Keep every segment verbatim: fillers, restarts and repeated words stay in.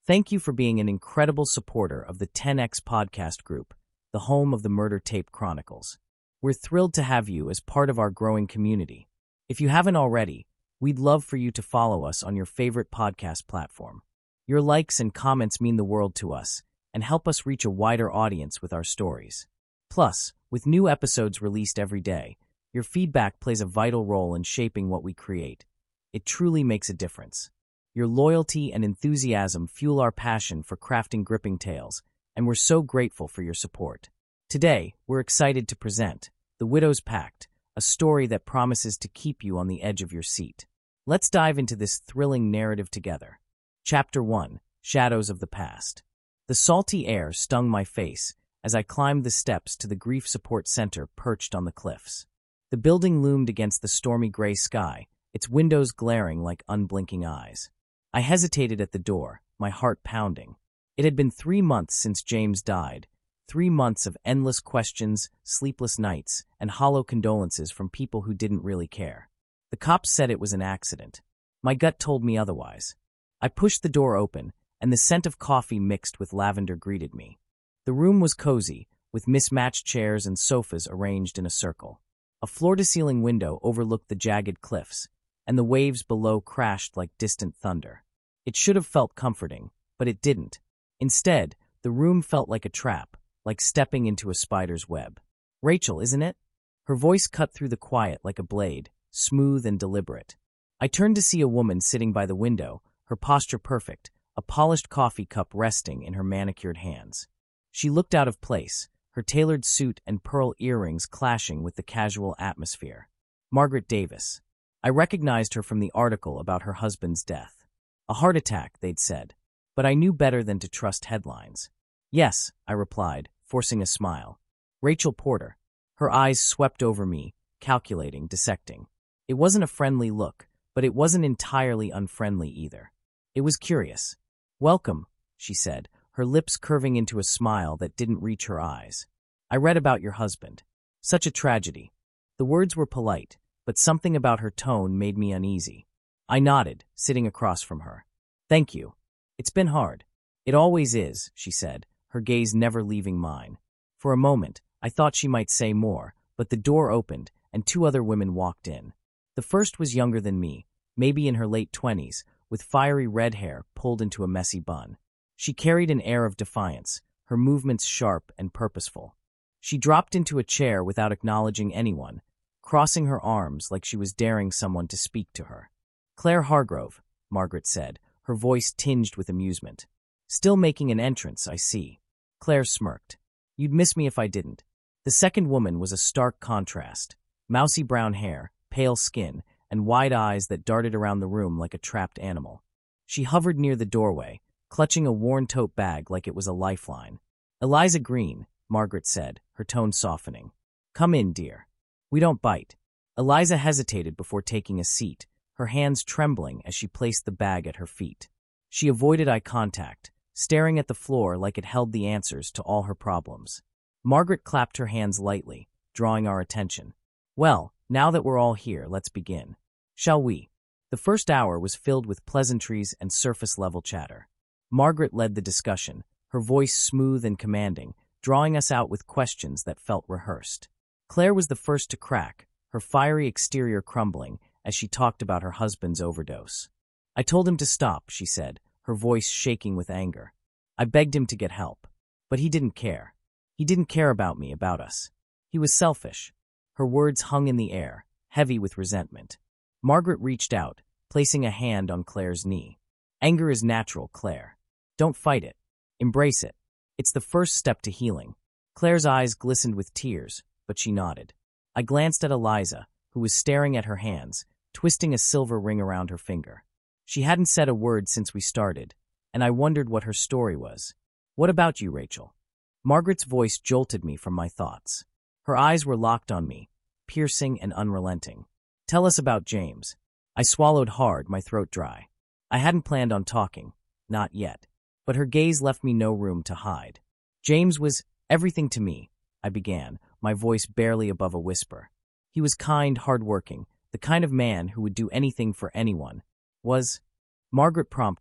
Thank you for being an incredible supporter of the ten X Podcast Group, the home of the Murder Tape Chronicles. We're thrilled to have you as part of our growing community. If you haven't already, we'd love for you to follow us on your favorite podcast platform. Your likes and comments mean the world to us and help us reach a wider audience with our stories. Plus, with new episodes released every day, your feedback plays a vital role in shaping what we create. It truly makes a difference. Your loyalty and enthusiasm fuel our passion for crafting gripping tales, and we're so grateful for your support. Today, we're excited to present The Widow's Pact, a story that promises to keep you on the edge of your seat. Let's dive into this thrilling narrative together. Chapter one, Shadows of the Past. The salty air stung my face as I climbed the steps to the Grief Support Center perched on the cliffs. The building loomed against the stormy gray sky, its windows glaring like unblinking eyes. I hesitated at the door, my heart pounding. It had been three months since James died, three months of endless questions, sleepless nights, and hollow condolences from people who didn't really care. The cops said it was an accident. My gut told me otherwise. I pushed the door open, and the scent of coffee mixed with lavender greeted me. The room was cozy, with mismatched chairs and sofas arranged in a circle. A floor-to-ceiling window overlooked the jagged cliffs, and the waves below crashed like distant thunder. It should have felt comforting, but it didn't. Instead, the room felt like a trap, like stepping into a spider's web. "Rachel, isn't it?" Her voice cut through the quiet like a blade, smooth and deliberate. I turned to see a woman sitting by the window, her posture perfect, a polished coffee cup resting in her manicured hands. She looked out of place, her tailored suit and pearl earrings clashing with the casual atmosphere. Margaret Davis. I recognized her from the article about her husband's death. A heart attack, they'd said, but I knew better than to trust headlines. "Yes," I replied, forcing a smile. Rachel Porter. Her eyes swept over me, calculating, dissecting. It wasn't a friendly look, but it wasn't entirely unfriendly either. It was curious. "Welcome," she said, her lips curving into a smile that didn't reach her eyes. "I read about your husband. Such a tragedy." The words were polite, but something about her tone made me uneasy. I nodded, sitting across from her. "Thank you. It's been hard." "It always is," she said, her gaze never leaving mine. For a moment, I thought she might say more, but the door opened, and two other women walked in. The first was younger than me, maybe in her late twenties, with fiery red hair pulled into a messy bun. She carried an air of defiance, her movements sharp and purposeful. She dropped into a chair without acknowledging anyone, crossing her arms like she was daring someone to speak to her. "Claire Hargrove," Margaret said, her voice tinged with amusement. "Still making an entrance, I see." Claire smirked. "You'd miss me if I didn't." The second woman was a stark contrast. Mousy brown hair, pale skin, and wide eyes that darted around the room like a trapped animal. She hovered near the doorway, clutching a worn tote bag like it was a lifeline. "Eliza Green," Margaret said, her tone softening. "Come in, dear. We don't bite." Eliza hesitated before taking a seat, her hands trembling as she placed the bag at her feet. She avoided eye contact, staring at the floor like it held the answers to all her problems. Margaret clapped her hands lightly, drawing our attention. "Well, now that we're all here, let's begin. Shall we?" The first hour was filled with pleasantries and surface-level chatter. Margaret led the discussion, her voice smooth and commanding, drawing us out with questions that felt rehearsed. Claire was the first to crack, her fiery exterior crumbling as she talked about her husband's overdose. "I told him to stop," she said, her voice shaking with anger. "I begged him to get help. But he didn't care. He didn't care about me, about us. He was selfish." Her words hung in the air, heavy with resentment. Margaret reached out, placing a hand on Claire's knee. "Anger is natural, Claire. Don't fight it. Embrace it. It's the first step to healing." Claire's eyes glistened with tears, but she nodded. I glanced at Eliza, who was staring at her hands, twisting a silver ring around her finger. She hadn't said a word since we started, and I wondered what her story was. "What about you, Rachel?" Margaret's voice jolted me from my thoughts. Her eyes were locked on me, piercing and unrelenting. "Tell us about James." I swallowed hard, my throat dry. I hadn't planned on talking, not yet, but her gaze left me no room to hide. "James was everything to me," I began, my voice barely above a whisper. "He was kind, hard-working, the kind of man who would do anything for anyone." Was? Margaret prompted,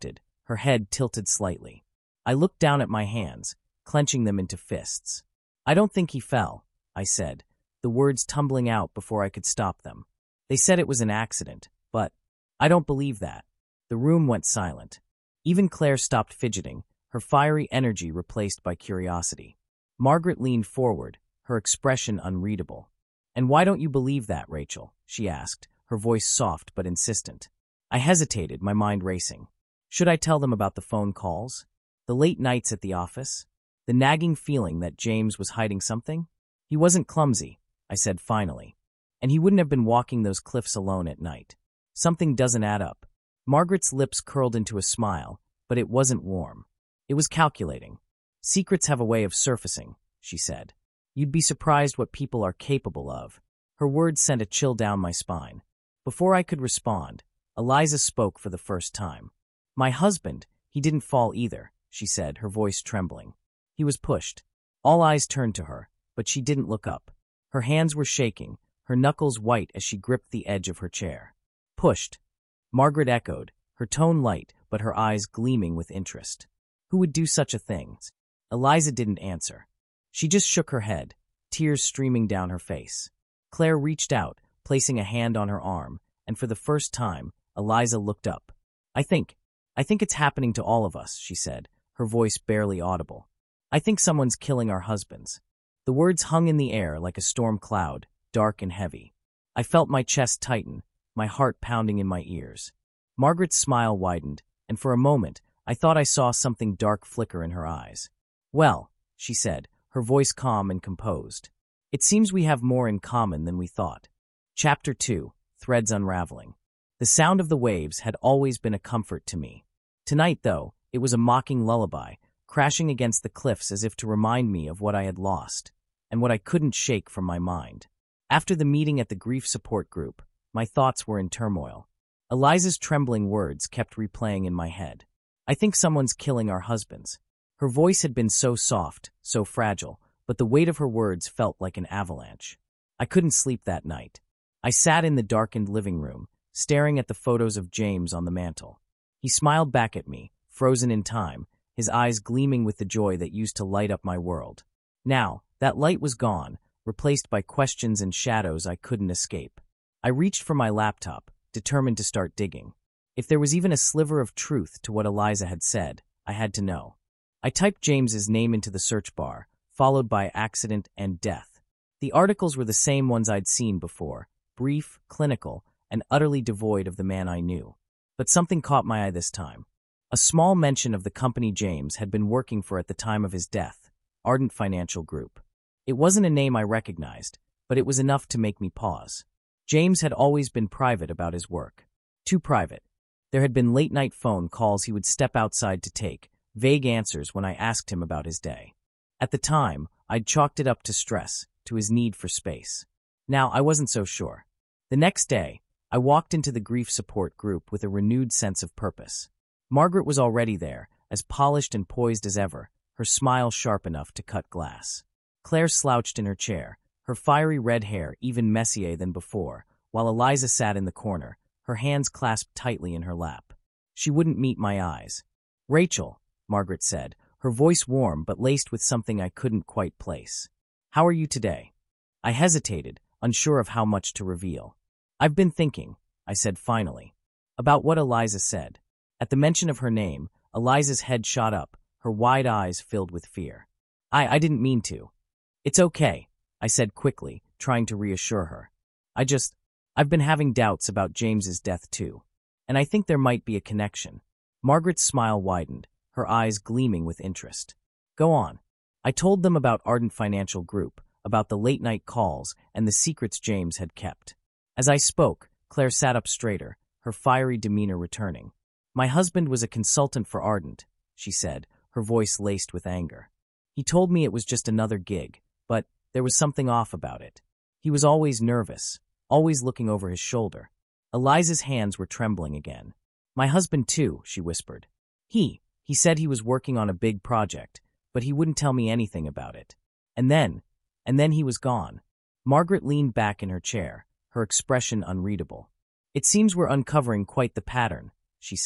her head tilted slightly. I looked down at my hands, clenching them into fists. "I don't think he fell," I said, the words tumbling out before I could stop them. "They said it was an accident, but I don't believe that." The room went silent. Even Claire stopped fidgeting, her fiery energy replaced by curiosity. Margaret leaned forward, her expression unreadable. "And why don't you believe that, Rachel?" she asked, her voice soft but insistent. I hesitated, my mind racing. Should I tell them about the phone calls? The late nights at the office? The nagging feeling that James was hiding something? He wasn't clumsy, I said finally. And he wouldn't have been walking those cliffs alone at night. Something doesn't add up. Margaret's lips curled into a smile, but it wasn't warm. It was calculating. "Secrets have a way of surfacing," she said. "You'd be surprised what people are capable of." Her words sent a chill down my spine. Before I could respond, Eliza spoke for the first time. "My husband, he didn't fall either," she said, her voice trembling. "He was pushed." All eyes turned to her, but she didn't look up. Her hands were shaking, her knuckles white as she gripped the edge of her chair. "Pushed," Margaret echoed, her tone light but her eyes gleaming with interest. "Who would do such a thing?" Eliza didn't answer. She just shook her head, tears streaming down her face. Claire reached out, placing a hand on her arm, and for the first time, Eliza looked up. I think, I think it's happening to all of us," she said, her voice barely audible. "I think someone's killing our husbands." The words hung in the air like a storm cloud, dark and heavy. I felt my chest tighten, my heart pounding in my ears. Margaret's smile widened, and for a moment, I thought I saw something dark flicker in her eyes. "Well," she said, her voice calm and composed. "It seems we have more in common than we thought." Chapter two, Threads Unraveling. The sound of the waves had always been a comfort to me. Tonight, though, it was a mocking lullaby, crashing against the cliffs as if to remind me of what I had lost, and what I couldn't shake from my mind. After the meeting at the grief support group, my thoughts were in turmoil. Eliza's trembling words kept replaying in my head. "I think someone's killing our husbands." Her voice had been so soft, so fragile, but the weight of her words felt like an avalanche. I couldn't sleep that night. I sat in the darkened living room, staring at the photos of James on the mantel. He smiled back at me, frozen in time, his eyes gleaming with the joy that used to light up my world. Now, that light was gone, replaced by questions and shadows I couldn't escape. I reached for my laptop, determined to start digging. If there was even a sliver of truth to what Eliza had said, I had to know. I typed James's name into the search bar, followed by accident and death. The articles were the same ones I'd seen before, brief, clinical, and utterly devoid of the man I knew. But something caught my eye this time. A small mention of the company James had been working for at the time of his death, Ardent Financial Group. It wasn't a name I recognized, but it was enough to make me pause. James had always been private about his work. Too private. There had been late-night phone calls he would step outside to take, vague answers when I asked him about his day. At the time, I'd chalked it up to stress, to his need for space. Now, I wasn't so sure. The next day, I walked into the grief support group with a renewed sense of purpose. Margaret was already there, as polished and poised as ever, her smile sharp enough to cut glass. Claire slouched in her chair, her fiery red hair even messier than before, while Eliza sat in the corner, her hands clasped tightly in her lap. She wouldn't meet my eyes. "Rachel," Margaret said, her voice warm but laced with something I couldn't quite place. "How are you today?" I hesitated, unsure of how much to reveal. "I've been thinking," I said finally, "about what Eliza said." At the mention of her name, Eliza's head shot up, her wide eyes filled with fear. I, I didn't mean to." "It's okay," I said quickly, trying to reassure her. I just, I've been having doubts about James's death too. And I think there might be a connection." Margaret's smile widened, her eyes gleaming with interest. "Go on." I told them about Ardent Financial Group, about the late-night calls, and the secrets James had kept. As I spoke, Claire sat up straighter, her fiery demeanor returning. "My husband was a consultant for Ardent," she said, her voice laced with anger. "He told me it was just another gig, but there was something off about it. He was always nervous, always looking over his shoulder." Eliza's hands were trembling again. "My husband too," she whispered. He, he said he was working on a big project, but he wouldn't tell me anything about it. And then, and then he was gone." Margaret leaned back in her chair, her expression unreadable. "It seems we're uncovering quite the pattern," she said,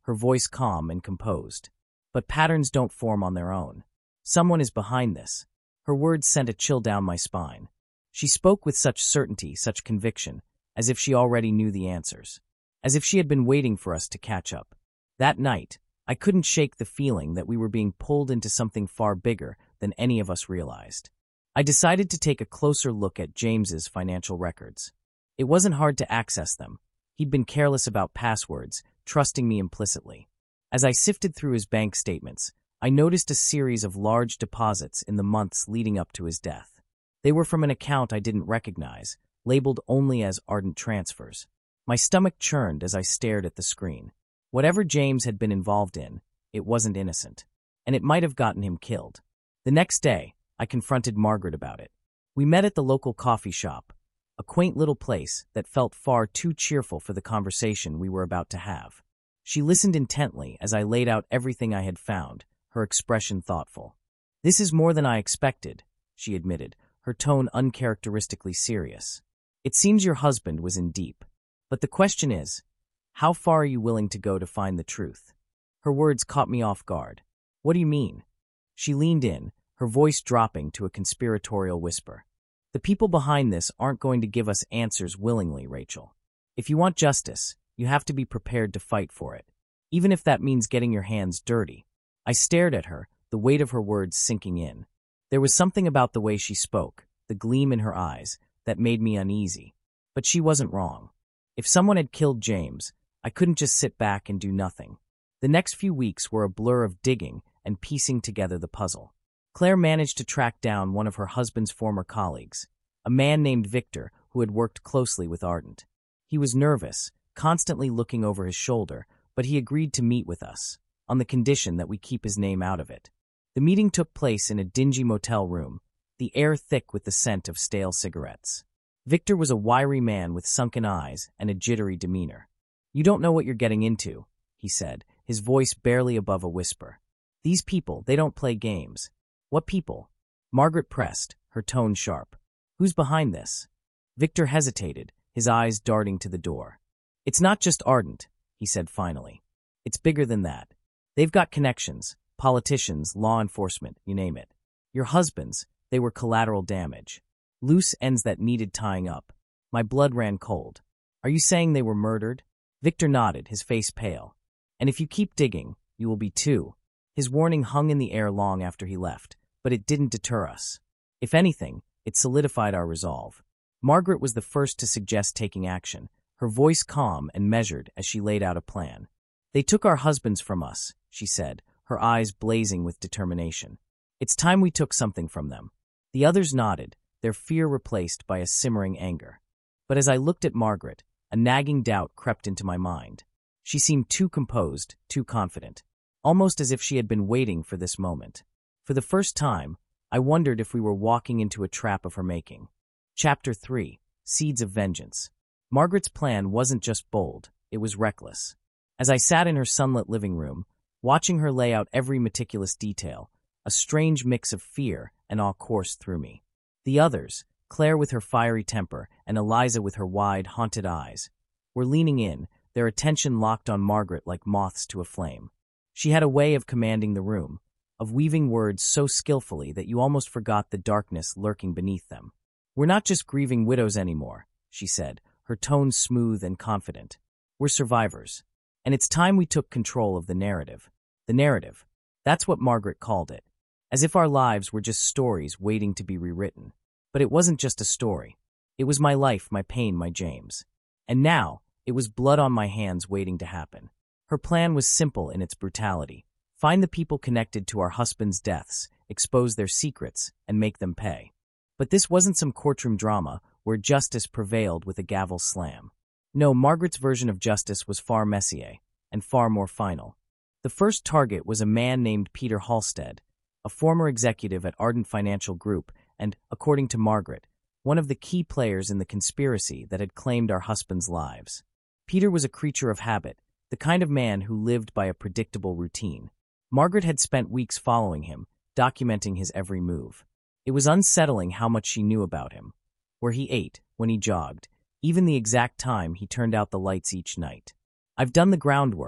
her voice calm and composed. "But patterns don't form on their own. Someone is behind this." Her words sent a chill down my spine. She spoke with such certainty, such conviction, as if she already knew the answers. As if she had been waiting for us to catch up. That night, I couldn't shake the feeling that we were being pulled into something far bigger than any of us realized. I decided to take a closer look at James's financial records. It wasn't hard to access them. He'd been careless about passwords, trusting me implicitly. As I sifted through his bank statements, I noticed a series of large deposits in the months leading up to his death. They were from an account I didn't recognize, labeled only as Ardent Transfers. My stomach churned as I stared at the screen. Whatever James had been involved in, it wasn't innocent, and it might have gotten him killed. The next day, I confronted Margaret about it. We met at the local coffee shop, a quaint little place that felt far too cheerful for the conversation we were about to have. She listened intently as I laid out everything I had found, her expression thoughtful. "This is more than I expected," she admitted, her tone uncharacteristically serious. "It seems your husband was in deep. But the question is, how far are you willing to go to find the truth?" Her words caught me off guard. "What do you mean?" She leaned in, her voice dropping to a conspiratorial whisper. "The people behind this aren't going to give us answers willingly, Rachel. If you want justice, you have to be prepared to fight for it, even if that means getting your hands dirty." I stared at her, the weight of her words sinking in. There was something about the way she spoke, the gleam in her eyes, that made me uneasy. But she wasn't wrong. If someone had killed James, I couldn't just sit back and do nothing. The next few weeks were a blur of digging and piecing together the puzzle. Claire managed to track down one of her husband's former colleagues, a man named Victor who had worked closely with Ardent. He was nervous, constantly looking over his shoulder, but he agreed to meet with us, on the condition that we keep his name out of it. The meeting took place in a dingy motel room, the air thick with the scent of stale cigarettes. Victor was a wiry man with sunken eyes and a jittery demeanor. "You don't know what you're getting into," he said, his voice barely above a whisper. "These people, they don't play games." "What people?" Margaret pressed, her tone sharp. "Who's behind this?" Victor hesitated, his eyes darting to the door. "It's not just Ardent," he said finally. "It's bigger than that. They've got connections, politicians, law enforcement, you name it. Your husbands, they were collateral damage. Loose ends that needed tying up." My blood ran cold. "Are you saying they were murdered?" Victor nodded, his face pale. "And if you keep digging, you will be too." His warning hung in the air long after he left, but it didn't deter us. If anything, it solidified our resolve. Margaret was the first to suggest taking action, her voice calm and measured as she laid out a plan. "They took our husbands from us," she said, her eyes blazing with determination. "It's time we took something from them." The others nodded, their fear replaced by a simmering anger. But as I looked at Margaret, a nagging doubt crept into my mind. She seemed too composed, too confident, almost as if she had been waiting for this moment. For the first time, I wondered if we were walking into a trap of her making. Chapter three. Seeds of Vengeance. Margaret's plan wasn't just bold, it was reckless. As I sat in her sunlit living room, watching her lay out every meticulous detail, a strange mix of fear and awe coursed through me. The others, Claire with her fiery temper and Eliza with her wide, haunted eyes, were leaning in, their attention locked on Margaret like moths to a flame. She had a way of commanding the room, of weaving words so skillfully that you almost forgot the darkness lurking beneath them. "We're not just grieving widows anymore," she said, her tone smooth and confident. "We're survivors. And it's time we took control of the narrative." The narrative. That's what Margaret called it. As if our lives were just stories waiting to be rewritten. But it wasn't just a story. It was my life, my pain, my James. And now, it was blood on my hands waiting to happen. Her plan was simple in its brutality. Find the people connected to our husbands' deaths, expose their secrets, and make them pay. But this wasn't some courtroom drama where justice prevailed with a gavel slam. No, Margaret's version of justice was far messier, and far more final. The first target was a man named Peter Halstead, a former executive at Ardent Financial Group and, according to Margaret, one of the key players in the conspiracy that had claimed our husbands' lives. Peter was a creature of habit, the kind of man who lived by a predictable routine. Margaret had spent weeks following him, documenting his every move. It was unsettling how much she knew about him, where he ate, when he jogged, even the exact time he turned out the lights each night. "I've done the groundwork,"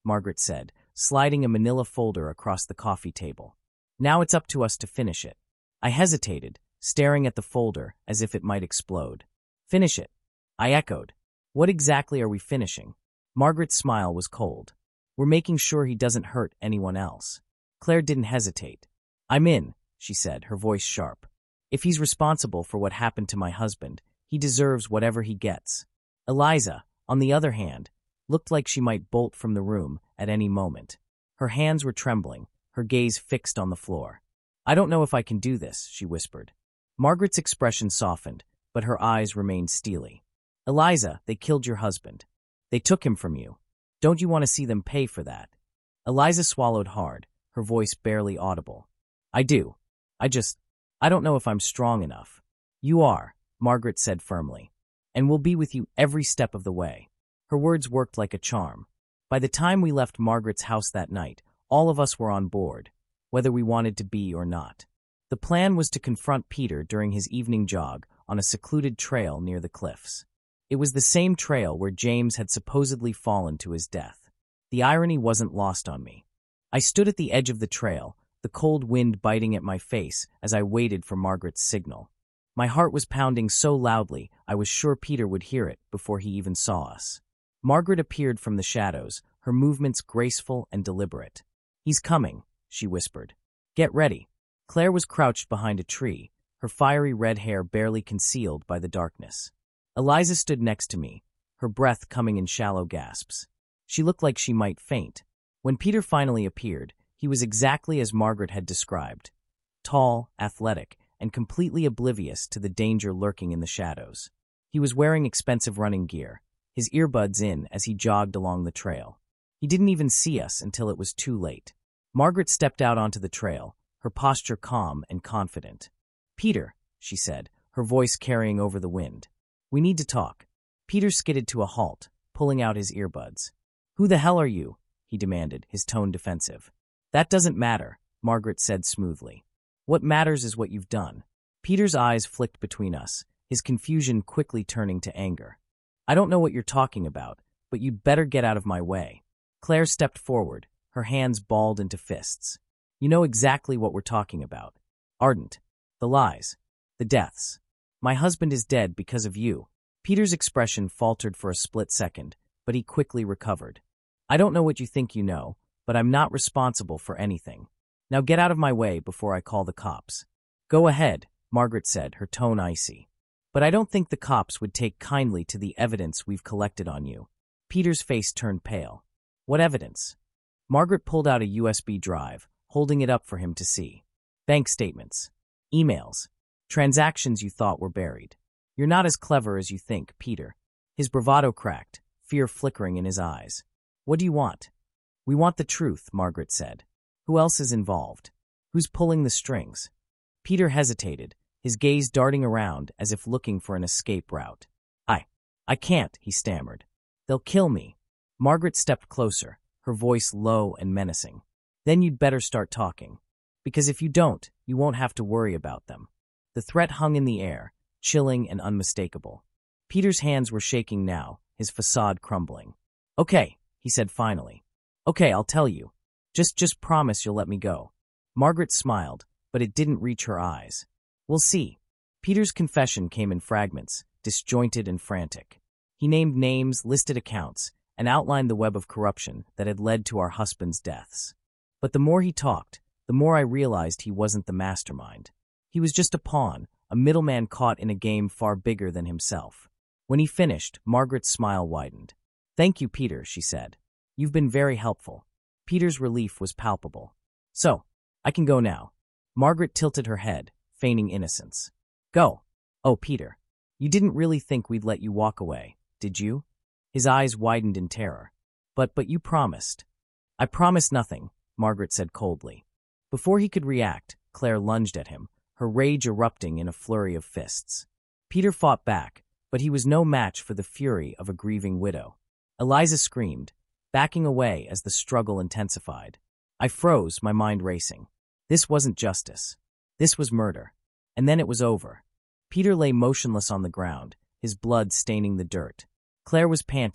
Margaret said, sliding a manila folder across the coffee table. Now it's up to us to finish it. I hesitated, staring at the folder as if it might explode. Finish it, I echoed. What exactly are we finishing? Margaret's smile was cold. We're making sure he doesn't hurt anyone else. Claire didn't hesitate. I'm in, she said, her voice sharp. If he's responsible for what happened to my husband, he deserves whatever he gets. Eliza, on the other hand, looked like she might bolt from the room at any moment. Her hands were trembling, her gaze fixed on the floor. I don't know if I can do this, she whispered. Margaret's expression softened, but her eyes remained steely. Eliza, they killed your husband. They took him from you. Don't you want to see them pay for that? Eliza swallowed hard, her voice barely audible. I do. I just, I don't know if I'm strong enough. You are, Margaret said firmly, and we'll be with you every step of the way. Her words worked like a charm. By the time we left Margaret's house that night, all of us were on board, whether we wanted to be or not. The plan was to confront Peter during his evening jog on a secluded trail near the cliffs. It was the same trail where James had supposedly fallen to his death. The irony wasn't lost on me. I stood at the edge of the trail, the cold wind biting at my face as I waited for Margaret's signal. My heart was pounding so loudly I was sure Peter would hear it before he even saw us. Margaret appeared from the shadows, her movements graceful and deliberate. He's coming, she whispered. Get ready. Claire was crouched behind a tree, her fiery red hair barely concealed by the darkness. Eliza stood next to me, her breath coming in shallow gasps. She looked like she might faint. When Peter finally appeared, he was exactly as Margaret had described. Tall, athletic, and completely oblivious to the danger lurking in the shadows. He was wearing expensive running gear, his earbuds in as he jogged along the trail. He didn't even see us until it was too late. Margaret stepped out onto the trail, her posture calm and confident. Peter, she said, her voice carrying over the wind. We need to talk. Peter skidded to a halt, pulling out his earbuds. Who the hell are you? He demanded, his tone defensive. That doesn't matter, Margaret said smoothly. What matters is what you've done. Peter's eyes flicked between us, his confusion quickly turning to anger. I don't know what you're talking about, but you'd better get out of my way. Claire stepped forward, her hands balled into fists. You know exactly what we're talking about. Ardent. The lies. The deaths. My husband is dead because of you. Peter's expression faltered for a split second, but he quickly recovered. I don't know what you think you know, but I'm not responsible for anything. Now get out of my way before I call the cops. Go ahead, Margaret said, her tone icy. But I don't think the cops would take kindly to the evidence we've collected on you. Peter's face turned pale. What evidence? Margaret pulled out a U S B drive, holding it up for him to see. Bank statements. Emails. Transactions you thought were buried. You're not as clever as you think, Peter. His bravado cracked, fear flickering in his eyes. What do you want? We want the truth, Margaret said. Who else is involved? Who's pulling the strings? Peter hesitated, his gaze darting around as if looking for an escape route. I, I can't, he stammered. They'll kill me. Margaret stepped closer, her voice low and menacing. Then you'd better start talking. Because if you don't, you won't have to worry about them. The threat hung in the air, chilling and unmistakable. Peter's hands were shaking now, his facade crumbling. Okay, he said finally. Okay, I'll tell you. Just, just promise you'll let me go. Margaret smiled, but it didn't reach her eyes. We'll see. Peter's confession came in fragments, disjointed and frantic. He named names, listed accounts, and outlined the web of corruption that had led to our husbands' deaths. But the more he talked, the more I realized he wasn't the mastermind. He was just a pawn, a middleman caught in a game far bigger than himself. When he finished, Margaret's smile widened. Thank you, Peter, she said. You've been very helpful. Peter's relief was palpable. So, I can go now. Margaret tilted her head, feigning innocence. Go. Oh, Peter. You didn't really think we'd let you walk away, did you? His eyes widened in terror. But, but you promised. I promised nothing, Margaret said coldly. Before he could react, Claire lunged at him, her rage erupting in a flurry of fists. Peter fought back, but he was no match for the fury of a grieving widow. Eliza screamed, backing away as the struggle intensified. I froze, my mind racing. This wasn't justice. This was murder. And then it was over. Peter lay motionless on the ground, his blood staining the dirt. Claire was panting,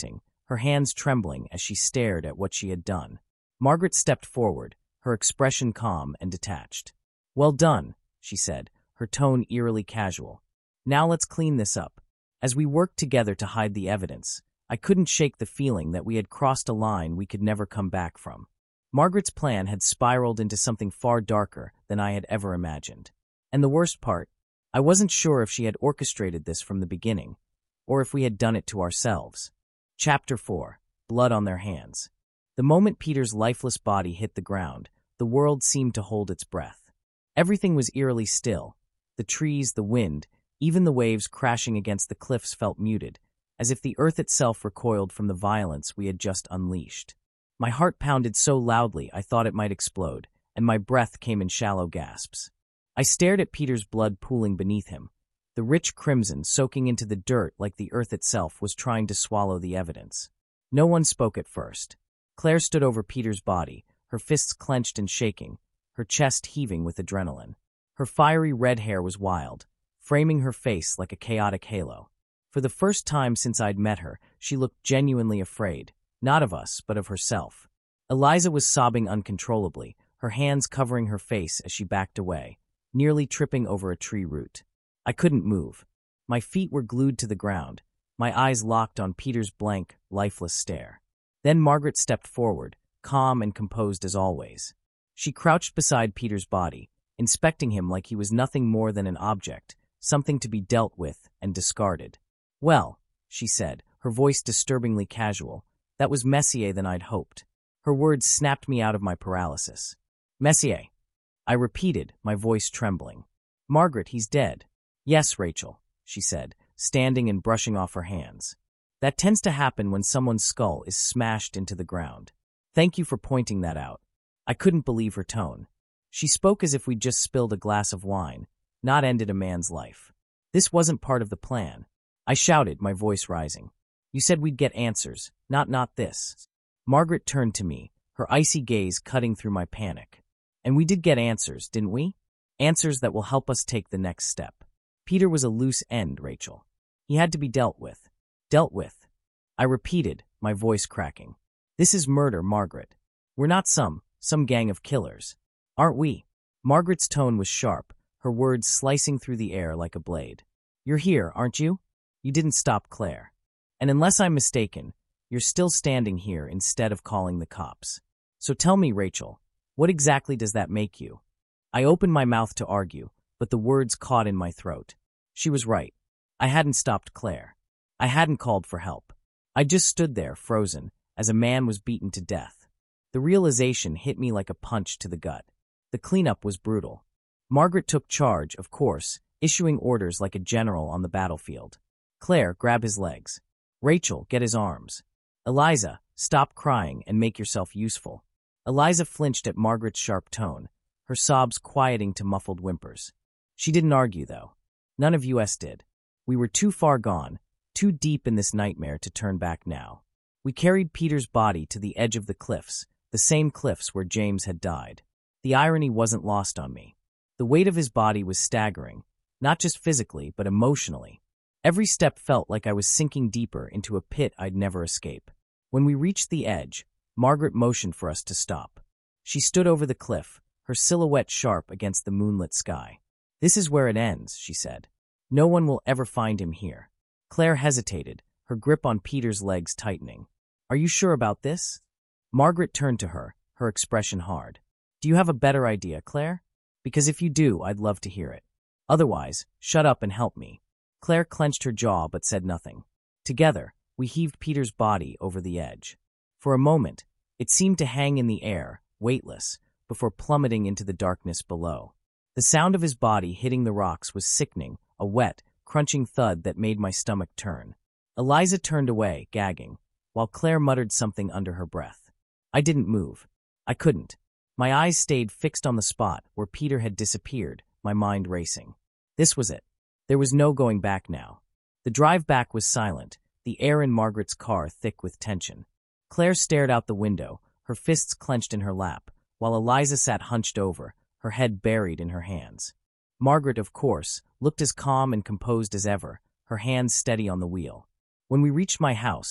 her hands trembling as she stared at what she had done. Margaret stepped forward, her expression calm and detached. "Well done," she said, her tone eerily casual. "Now let's clean this up." As we worked together to hide the evidence, I couldn't shake the feeling that we had crossed a line we could never come back from. Margaret's plan had spiraled into something far darker than I had ever imagined. And the worst part, I wasn't sure if she had orchestrated this from the beginning, or if we had done it to ourselves. Chapter four. Blood on Their Hands. The moment Peter's lifeless body hit the ground, the world seemed to hold its breath. Everything was eerily still. The trees, the wind, even the waves crashing against the cliffs felt muted, as if the earth itself recoiled from the violence we had just unleashed. My heart pounded so loudly I thought it might explode, and my breath came in shallow gasps. I stared at Peter's blood pooling beneath him. The rich crimson soaking into the dirt like the earth itself was trying to swallow the evidence. No one spoke at first. Claire stood over Peter's body, her fists clenched and shaking, her chest heaving with adrenaline. Her fiery red hair was wild, framing her face like a chaotic halo. For the first time since I'd met her, she looked genuinely afraid, not of us, but of herself. Eliza was sobbing uncontrollably, her hands covering her face as she backed away, nearly tripping over a tree root. I couldn't move. My feet were glued to the ground, my eyes locked on Peter's blank, lifeless stare. Then Margaret stepped forward, calm and composed as always. She crouched beside Peter's body, inspecting him like he was nothing more than an object, something to be dealt with and discarded. "Well," she said, her voice disturbingly casual, "that was messier than I'd hoped." Her words snapped me out of my paralysis. "Messier," I repeated, my voice trembling. "Margaret, he's dead." "Yes, Rachel," she said, standing and brushing off her hands. "That tends to happen when someone's skull is smashed into the ground. Thank you for pointing that out." I couldn't believe her tone. She spoke as if we'd just spilled a glass of wine, not ended a man's life. This wasn't part of the plan. I shouted, my voice rising. "You said we'd get answers, not not this." Margaret turned to me, her icy gaze cutting through my panic. "And we did get answers, didn't we? Answers that will help us take the next step. Peter was a loose end, Rachel. He had to be dealt with." "Dealt with," I repeated, my voice cracking. "This is murder, Margaret. We're not some, some gang of killers. Aren't we?" Margaret's tone was sharp, her words slicing through the air like a blade. "You're here, aren't you? You didn't stop Claire. And unless I'm mistaken, you're still standing here instead of calling the cops. So tell me, Rachel, what exactly does that make you?" I opened my mouth to argue, but the words caught in my throat. She was right. I hadn't stopped Claire. I hadn't called for help. I just stood there, frozen, as a man was beaten to death. The realization hit me like a punch to the gut. The cleanup was brutal. Margaret took charge, of course, issuing orders like a general on the battlefield. "Claire, grab his legs. Rachel, get his arms. Eliza, stop crying and make yourself useful." Eliza flinched at Margaret's sharp tone, her sobs quieting to muffled whimpers. She didn't argue, though. None of us did. We were too far gone, too deep in this nightmare to turn back now. We carried Peter's body to the edge of the cliffs, the same cliffs where James had died. The irony wasn't lost on me. The weight of his body was staggering, not just physically, but emotionally. Every step felt like I was sinking deeper into a pit I'd never escape. When we reached the edge, Margaret motioned for us to stop. She stood over the cliff, her silhouette sharp against the moonlit sky. "This is where it ends," she said. "No one will ever find him here." Claire hesitated, her grip on Peter's legs tightening. "Are you sure about this?" Margaret turned to her, her expression hard. "Do you have a better idea, Claire? Because if you do, I'd love to hear it. Otherwise, shut up and help me." Claire clenched her jaw but said nothing. Together, we heaved Peter's body over the edge. For a moment, it seemed to hang in the air, weightless, before plummeting into the darkness below. The sound of his body hitting the rocks was sickening, a wet, crunching thud that made my stomach turn. Eliza turned away, gagging, while Claire muttered something under her breath. I didn't move. I couldn't. My eyes stayed fixed on the spot where Peter had disappeared, my mind racing. This was it. There was no going back now. The drive back was silent, the air in Margaret's car thick with tension. Claire stared out the window, her fists clenched in her lap, while Eliza sat hunched over, her head buried in her hands. Margaret, of course, looked as calm and composed as ever, her hands steady on the wheel. When we reached my house,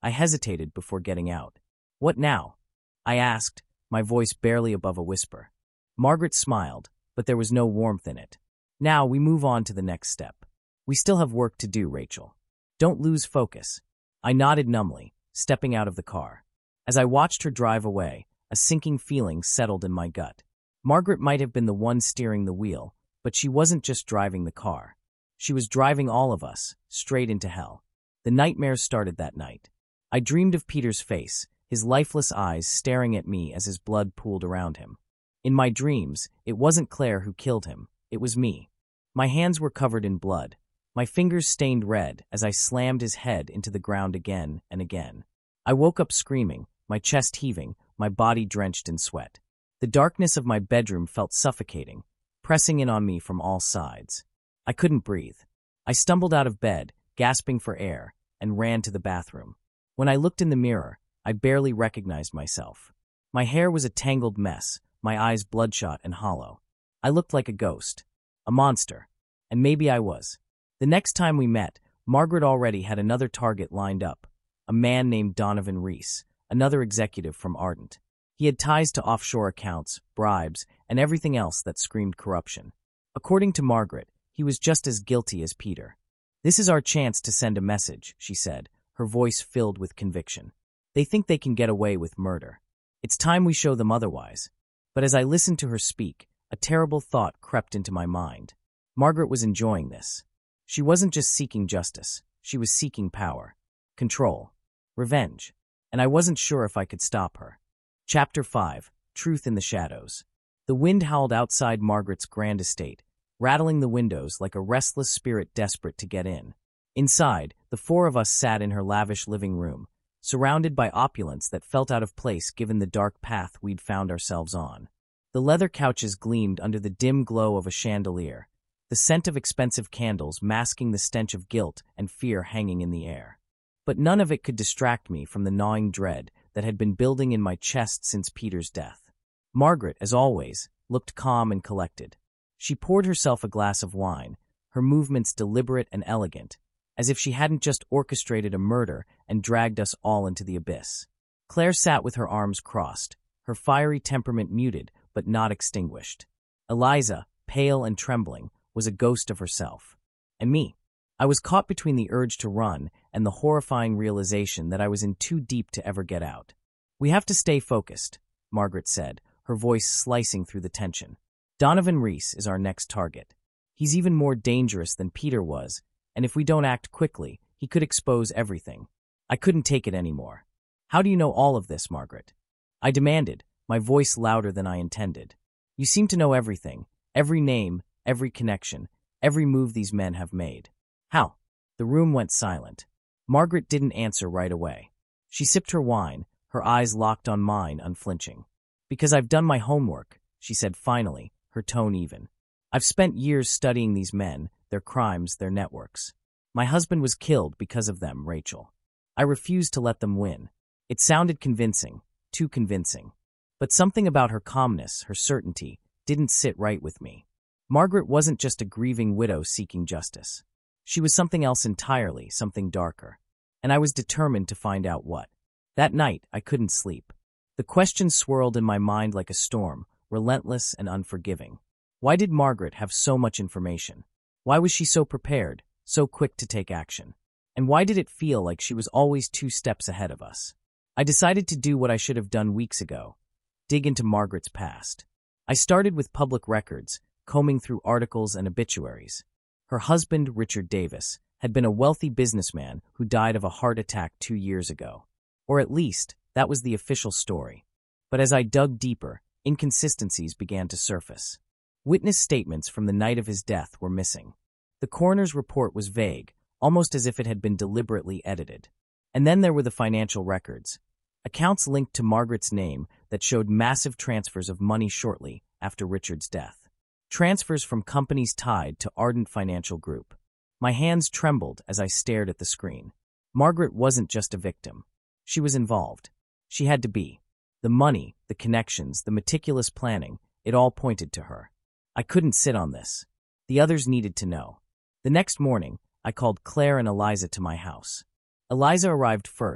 I hesitated before getting out. What now? I asked, my voice barely above a whisper. Margaret smiled, but there was no warmth in it. Now we move on to the next step. We still have work to do, Rachel. Don't lose focus. I nodded numbly, stepping out of the car. As I watched her drive away, a sinking feeling settled in my gut. Margaret might have been the one steering the wheel, but she wasn't just driving the car. She was driving all of us, straight into hell. The nightmares started that night. I dreamed of Peter's face, his lifeless eyes staring at me as his blood pooled around him. In my dreams, it wasn't Claire who killed him, it was me. My hands were covered in blood, my fingers stained red as I slammed his head into the ground again and again. I woke up screaming, my chest heaving, my body drenched in sweat. The darkness of my bedroom felt suffocating, pressing in on me from all sides. I couldn't breathe. I stumbled out of bed, gasping for air, and ran to the bathroom. When I looked in the mirror, I barely recognized myself. My hair was a tangled mess, my eyes bloodshot and hollow. I looked like a ghost, a monster, and maybe I was. The next time we met, Margaret already had another target lined up, a man named Donovan Reese, another executive from Ardent. He had ties to offshore accounts, bribes, and everything else that screamed corruption. According to Margaret, he was just as guilty as Peter. "This is our chance to send a message," she said, her voice filled with conviction. "They think they can get away with murder. It's time we show them otherwise." But as I listened to her speak, a terrible thought crept into my mind. Margaret was enjoying this. She wasn't just seeking justice. She was seeking power, control, revenge, and I wasn't sure if I could stop her. Chapter five. Truth in the Shadows. The wind howled outside Margaret's grand estate, rattling the windows like a restless spirit desperate to get in. Inside, the four of us sat in her lavish living room, surrounded by opulence that felt out of place given the dark path we'd found ourselves on. The leather couches gleamed under the dim glow of a chandelier, the scent of expensive candles masking the stench of guilt and fear hanging in the air. But none of it could distract me from the gnawing dread that had been building in my chest since Peter's death. Margaret, as always, looked calm and collected. She poured herself a glass of wine, her movements deliberate and elegant, as if she hadn't just orchestrated a murder and dragged us all into the abyss. Claire sat with her arms crossed, her fiery temperament muted but not extinguished. Eliza, pale and trembling, was a ghost of herself. And me. I was caught between the urge to run and the horrifying realization that I was in too deep to ever get out. "We have to stay focused," Margaret said, her voice slicing through the tension. "Donovan Reese is our next target. He's even more dangerous than Peter was, and if we don't act quickly, he could expose everything." I couldn't take it anymore. "How do you know all of this, Margaret?" I demanded, my voice louder than I intended. "You seem to know everything, every name, every connection, every move these men have made." "How?" The room went silent. Margaret didn't answer right away. She sipped her wine, her eyes locked on mine, unflinching. "Because I've done my homework," she said finally, her tone even. "I've spent years studying these men, their crimes, their networks. My husband was killed because of them, Rachel. I refused to let them win." It sounded convincing, too convincing. But something about her calmness, her certainty, didn't sit right with me. Margaret wasn't just a grieving widow seeking justice. She was something else entirely, something darker. And I was determined to find out what. That night, I couldn't sleep. The questions swirled in my mind like a storm, relentless and unforgiving. Why did Margaret have so much information? Why was she so prepared, so quick to take action? And why did it feel like she was always two steps ahead of us? I decided to do what I should have done weeks ago, dig into Margaret's past. I started with public records, combing through articles and obituaries. Her husband, Richard Davis, had been a wealthy businessman who died of a heart attack two years ago. Or at least, that was the official story. But as I dug deeper, inconsistencies began to surface. Witness statements from the night of his death were missing. The coroner's report was vague, almost as if it had been deliberately edited. And then there were the financial records. Accounts linked to Margaret's name that showed massive transfers of money shortly after Richard's death. Transfers from companies tied to Ardent Financial Group. My hands trembled as I stared at the screen. Margaret wasn't just a victim. She was involved. She had to be. The money, the connections, the meticulous planning, it all pointed to her. I couldn't sit on this. The others needed to know. The next morning, I called Claire and Eliza to my house. Eliza arrived first,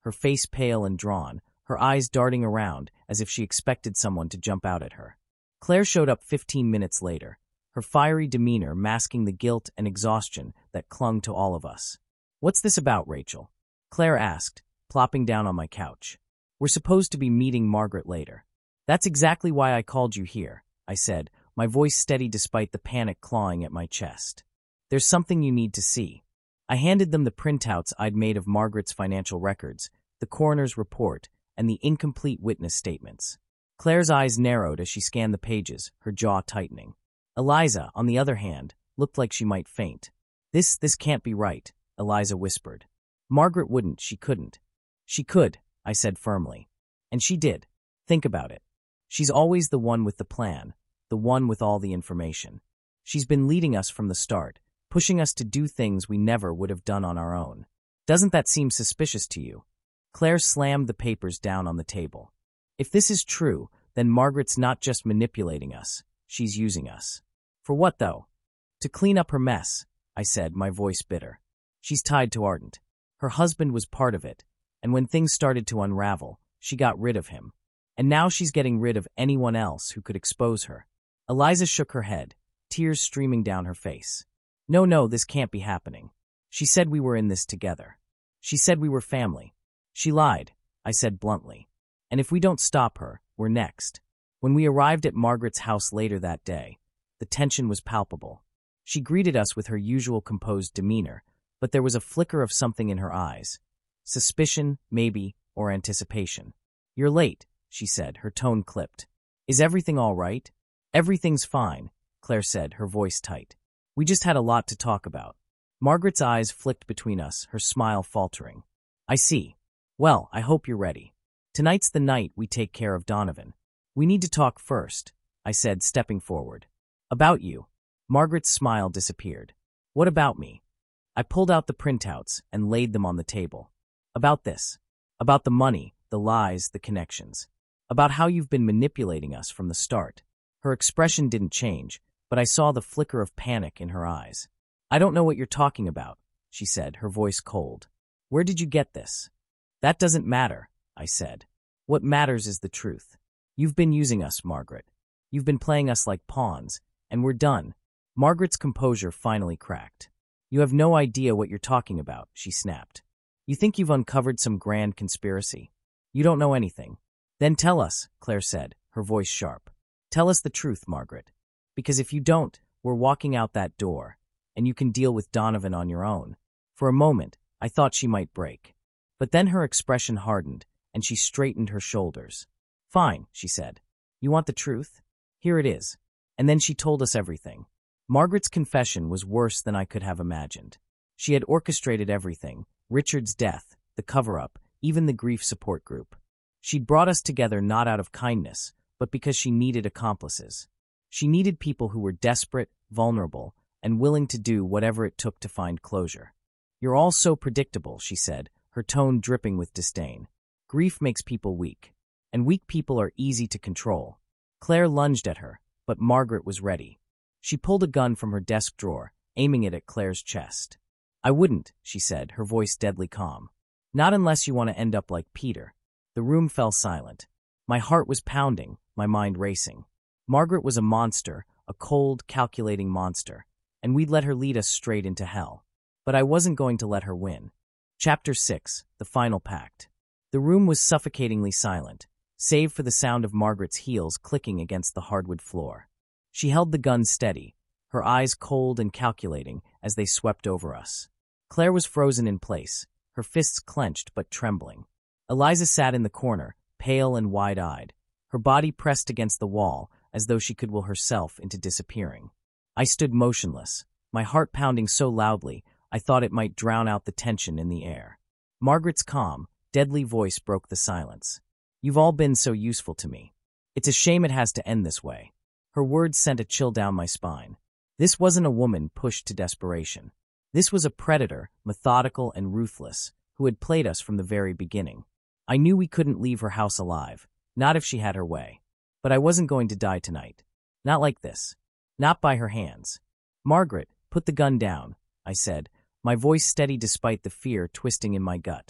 her face pale and drawn, her eyes darting around as if she expected someone to jump out at her. Claire showed up fifteen minutes later, her fiery demeanor masking the guilt and exhaustion that clung to all of us. "What's this about, Rachel?" Claire asked, plopping down on my couch. "We're supposed to be meeting Margaret later." "That's exactly why I called you here," I said, my voice steady despite the panic clawing at my chest. "There's something you need to see." I handed them the printouts I'd made of Margaret's financial records, the coroner's report, and the incomplete witness statements. Claire's eyes narrowed as she scanned the pages, her jaw tightening. Eliza, on the other hand, looked like she might faint. This, this can't be right," Eliza whispered. "Margaret wouldn't, she couldn't." "She could," I said firmly. "And she did. Think about it. She's always the one with the plan, the one with all the information. She's been leading us from the start, pushing us to do things we never would have done on our own. Doesn't that seem suspicious to you?" Claire slammed the papers down on the table. "If this is true, then Margaret's not just manipulating us, she's using us." "For what, though?" "To clean up her mess," I said, my voice bitter. "She's tied to Ardent. Her husband was part of it, and when things started to unravel, she got rid of him. And now she's getting rid of anyone else who could expose her." Eliza shook her head, tears streaming down her face. "No, no, this can't be happening. She said we were in this together. She said we were family." "She lied," I said bluntly. "And if we don't stop her, we're next." When we arrived at Margaret's house later that day, the tension was palpable. She greeted us with her usual composed demeanor, but there was a flicker of something in her eyes. Suspicion, maybe, or anticipation. "You're late," she said, her tone clipped. "Is everything all right?" "Everything's fine," Claire said, her voice tight. "We just had a lot to talk about." Margaret's eyes flicked between us, her smile faltering. "I see. Well, I hope you're ready. Tonight's the night we take care of Donovan. We need to talk first," I said, stepping forward. "About you." Margaret's smile disappeared. "What about me?" I pulled out the printouts and laid them on the table. "About this. About the money, the lies, the connections. About how you've been manipulating us from the start." Her expression didn't change, but I saw the flicker of panic in her eyes. "I don't know what you're talking about," she said, her voice cold. "Where did you get this?" "That doesn't matter," I said. "What matters is the truth. You've been using us, Margaret. You've been playing us like pawns, and we're done." Margaret's composure finally cracked. "You have no idea what you're talking about," she snapped. "You think you've uncovered some grand conspiracy? You don't know anything." "Then tell us," Claire said, her voice sharp. "Tell us the truth, Margaret. Because if you don't, we're walking out that door, and you can deal with Donovan on your own." For a moment, I thought she might break. But then her expression hardened, and she straightened her shoulders. "Fine," she said. "You want the truth? Here it is." And then she told us everything. Margaret's confession was worse than I could have imagined. She had orchestrated everything, Richard's death, the cover-up, even the grief support group. She'd brought us together not out of kindness, but because she needed accomplices. She needed people who were desperate, vulnerable, and willing to do whatever it took to find closure. "You're all so predictable," she said, her tone dripping with disdain. "Grief makes people weak, and weak people are easy to control." Claire lunged at her, but Margaret was ready. She pulled a gun from her desk drawer, aiming it at Claire's chest. "I wouldn't," she said, her voice deadly calm. "Not unless you want to end up like Peter." The room fell silent. My heart was pounding, my mind racing. Margaret was a monster, a cold, calculating monster, and we'd let her lead us straight into hell. But I wasn't going to let her win. Chapter six, The Final Pact. The room was suffocatingly silent, save for the sound of Margaret's heels clicking against the hardwood floor. She held the gun steady, her eyes cold and calculating as they swept over us. Claire was frozen in place, her fists clenched but trembling. Eliza sat in the corner, pale and wide-eyed, her body pressed against the wall as though she could will herself into disappearing. I stood motionless, my heart pounding so loudly I thought it might drown out the tension in the air. Margaret's calm, deadly voice broke the silence. "You've all been so useful to me. It's a shame it has to end this way." Her words sent a chill down my spine. This wasn't a woman pushed to desperation. This was a predator, methodical and ruthless, who had played us from the very beginning. I knew we couldn't leave her house alive, not if she had her way. But I wasn't going to die tonight. Not like this. Not by her hands. "Margaret, put the gun down," I said, my voice steady despite the fear twisting in my gut.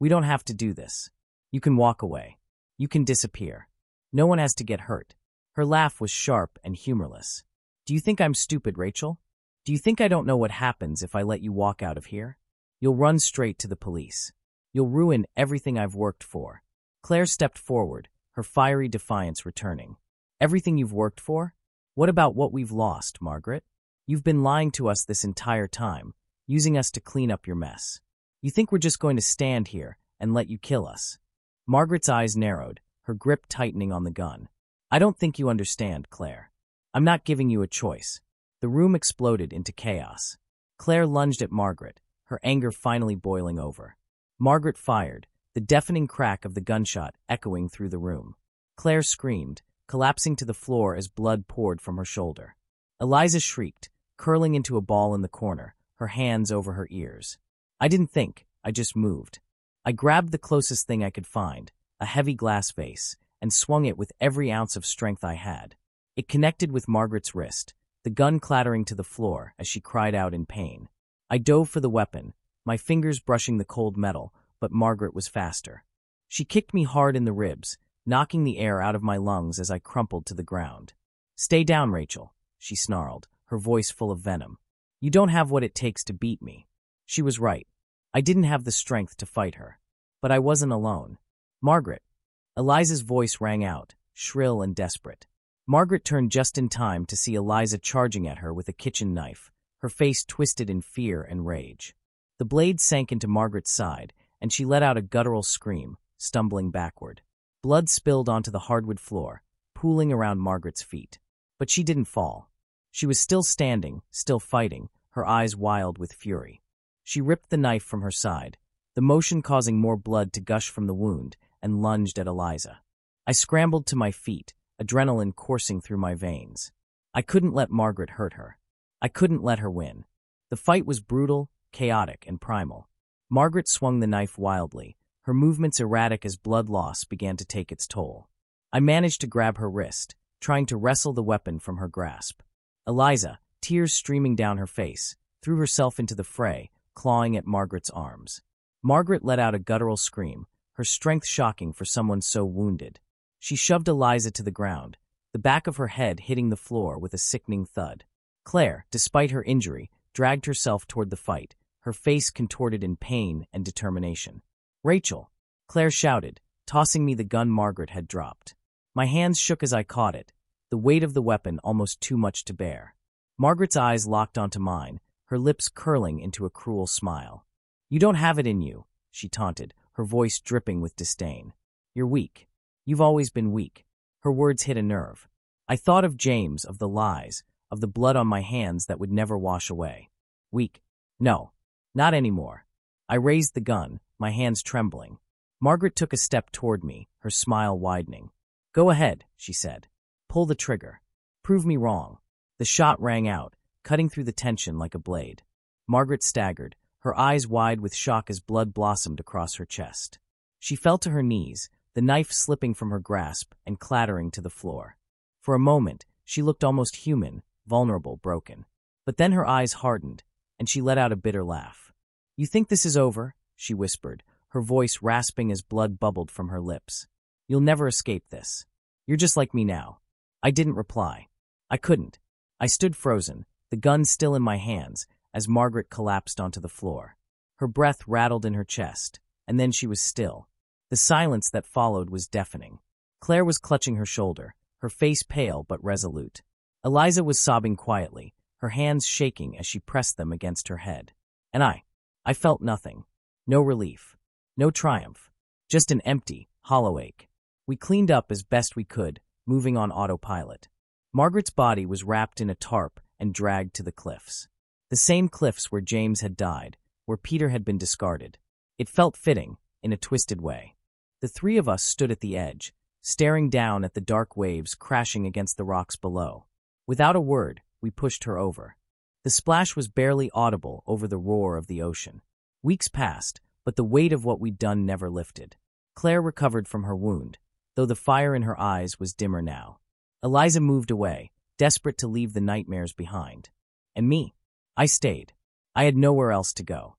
We don't have to do this. You can walk away. You can disappear. No one has to get hurt. Her laugh was sharp and humorless. Do you think I'm stupid, Rachel? Do you think I don't know what happens if I let you walk out of here? You'll run straight to the police. You'll ruin everything I've worked for. Claire stepped forward, her fiery defiance returning. Everything you've worked for? What about what we've lost, Margaret? You've been lying to us this entire time, using us to clean up your mess. You think we're just going to stand here and let you kill us? Margaret's eyes narrowed, her grip tightening on the gun. I don't think you understand, Claire. I'm not giving you a choice. The room exploded into chaos. Claire lunged at Margaret, her anger finally boiling over. Margaret fired, the deafening crack of the gunshot echoing through the room. Claire screamed, collapsing to the floor as blood poured from her shoulder. Eliza shrieked, curling into a ball in the corner, her hands over her ears. I didn't think, I just moved. I grabbed the closest thing I could find, a heavy glass vase, and swung it with every ounce of strength I had. It connected with Margaret's wrist, the gun clattering to the floor as she cried out in pain. I dove for the weapon, my fingers brushing the cold metal, but Margaret was faster. She kicked me hard in the ribs, knocking the air out of my lungs as I crumpled to the ground. Stay down, Rachel, she snarled, her voice full of venom. You don't have what it takes to beat me. She was right. I didn't have the strength to fight her. But I wasn't alone. Margaret. Eliza's voice rang out, shrill and desperate. Margaret turned just in time to see Eliza charging at her with a kitchen knife, her face twisted in fear and rage. The blade sank into Margaret's side, and she let out a guttural scream, stumbling backward. Blood spilled onto the hardwood floor, pooling around Margaret's feet. But she didn't fall. She was still standing, still fighting, her eyes wild with fury. She ripped the knife from her side, the motion causing more blood to gush from the wound, and lunged at Eliza. I scrambled to my feet, adrenaline coursing through my veins. I couldn't let Margaret hurt her. I couldn't let her win. The fight was brutal, chaotic, and primal. Margaret swung the knife wildly, her movements erratic as blood loss began to take its toll. I managed to grab her wrist, trying to wrestle the weapon from her grasp. Eliza, tears streaming down her face, threw herself into the fray, clawing at Margaret's arms. Margaret let out a guttural scream, her strength shocking for someone so wounded. She shoved Eliza to the ground, the back of her head hitting the floor with a sickening thud. Claire, despite her injury, dragged herself toward the fight, her face contorted in pain and determination. Rachel, Claire shouted, tossing me the gun Margaret had dropped. My hands shook as I caught it, the weight of the weapon almost too much to bear. Margaret's eyes locked onto mine, her lips curling into a cruel smile. You don't have it in you, she taunted, her voice dripping with disdain. You're weak. You've always been weak. Her words hit a nerve. I thought of James, of the lies, of the blood on my hands that would never wash away. Weak? No, not anymore. I raised the gun, my hands trembling. Margaret took a step toward me, her smile widening. Go ahead, she said. Pull the trigger. Prove me wrong. The shot rang out, cutting through the tension like a blade. Margaret staggered, her eyes wide with shock as blood blossomed across her chest. She fell to her knees, the knife slipping from her grasp and clattering to the floor. For a moment, she looked almost human, vulnerable, broken. But then her eyes hardened, and she let out a bitter laugh. You think this is over? She whispered, her voice rasping as blood bubbled from her lips. You'll never escape this. You're just like me now. I didn't reply. I couldn't. I stood frozen, the gun still in my hands, as Margaret collapsed onto the floor. Her breath rattled in her chest, and then she was still. The silence that followed was deafening. Claire was clutching her shoulder, her face pale but resolute. Eliza was sobbing quietly, her hands shaking as she pressed them against her head. And I, I felt nothing. No relief. No triumph. Just an empty, hollow ache. We cleaned up as best we could, moving on autopilot. Margaret's body was wrapped in a tarp and dragged to the cliffs. The same cliffs where James had died, where Peter had been discarded. It felt fitting, in a twisted way. The three of us stood at the edge, staring down at the dark waves crashing against the rocks below. Without a word, we pushed her over. The splash was barely audible over the roar of the ocean. Weeks passed, but the weight of what we'd done never lifted. Claire recovered from her wound, though the fire in her eyes was dimmer now. Eliza moved away, desperate to leave the nightmares behind. And me? I stayed. I had nowhere else to go.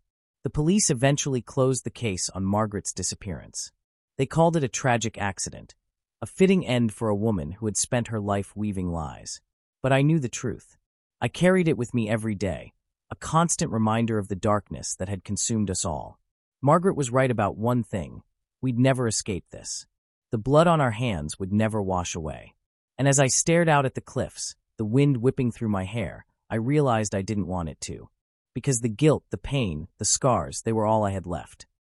The police eventually closed the case on Margaret's disappearance. They called it a tragic accident, a fitting end for a woman who had spent her life weaving lies. But I knew the truth. I carried it with me every day, a constant reminder of the darkness that had consumed us all. Margaret was right about one thing. We'd never escape this. The blood on our hands would never wash away. And as I stared out at the cliffs, the wind whipping through my hair, I realized I didn't want it to. Because the guilt, the pain, the scars, they were all I had left.